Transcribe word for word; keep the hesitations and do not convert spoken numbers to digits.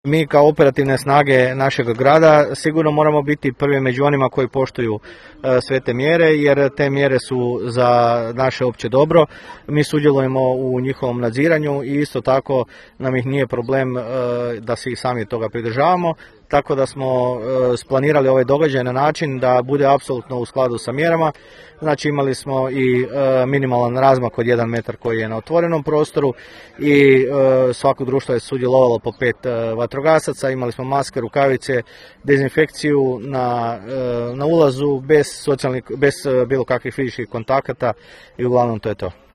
Mi kao operativne snage našeg grada sigurno moramo biti prvi među onima koji poštuju sve te mjere, jer te mjere su za naše opće dobro. Mi sudjelujemo u njihovom nadziranju i isto tako nam ih nije problem da se ih sami toga pridržavamo. Tako da smo splanirali ovaj događaj na način da bude apsolutno u skladu sa mjerama. Znači imali smo i minimalan razmak od jedan metar koji je na otvorenom prostoru i svako društvo je sudjelovalo po pet vatrogasaca. Imali smo maske, rukavice, dezinfekciju na, na ulazu bez, socijalnih, bez bilo kakvih fizičkih kontakata i uglavnom to je to.